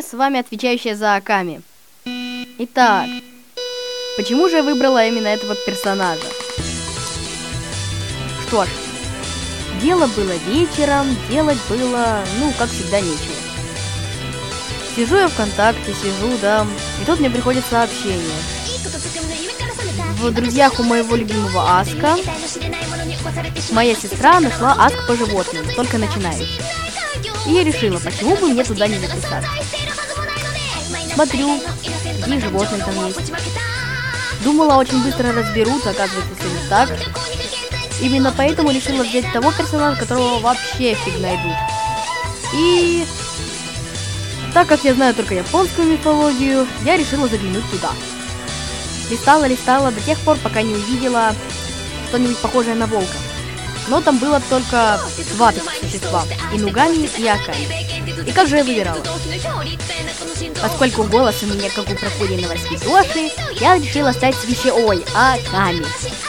с вами отвечающая за Аками. Итак, почему же я выбрала именно этого персонажа? Что ж, дело было вечером, делать было, ну, как всегда, нечего. Сижу я ВКонтакте, да, и тут мне приходит сообщение. В друзьях у моего любимого Аска моя сестра нашла Аск по животным, только начинающий. И я решила, почему бы мне туда не записаться. Смотрю, какие животные там есть. Думала, очень быстро разберут, оказывается, все не так. Именно поэтому решила взять того персонажа, которого вообще фиг найдут. И так как я знаю только японскую мифологию, я решила заглянуть туда. Листала до тех пор, пока не увидела что-нибудь похожее на волка. Но там было только два таких существа, Инугами и Аками. И как же я выбирала? Поскольку голос у меня как у проходенного святоши, я решила стать свящеой Аками.